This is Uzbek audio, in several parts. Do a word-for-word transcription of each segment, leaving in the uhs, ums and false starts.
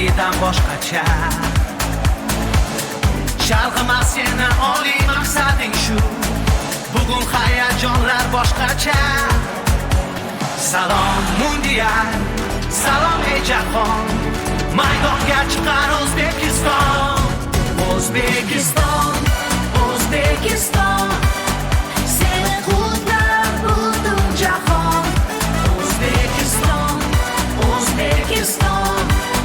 avvalgidan boshqacha. Chalg'imas seni oliy maqsading shu, bugun hayajonlar boshqacha. Salom mundial, salom ey jahon, maydonga chiqar O'zbekiston. O'zbekiston, O'zbekiston, seni qutlar butun jahon. O'zbekiston, O'zbekiston,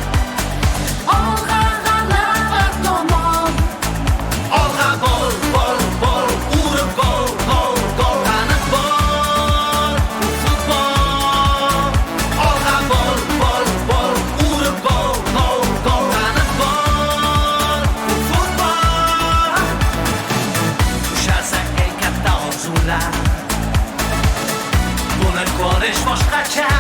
olg'a g'alaba tomon. Olg'a bol, bol, bol, urib gol, gol, gol, qanot bol, futbol. Olg'a bol, bol, bol, urib gol, gol, gol, qanot bol, futbol. Ushalsa ey katta orzular, buni ko'rish boshqacha.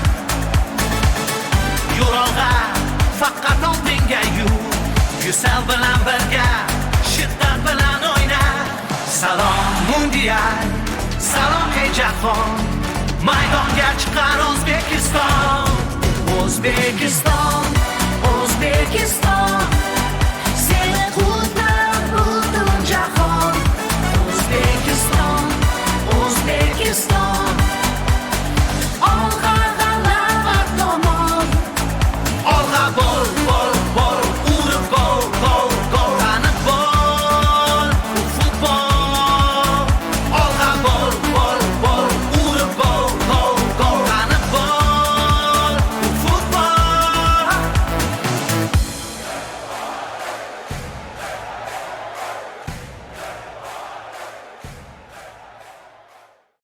Yo'rog'a faqat oldinga yur, Yusal bilan birga, shiddat bilan o'yna. Salom mundial, salom ey jahon, maydonga chiqar O'zbekiston. O'zbekiston, O'zbekiston,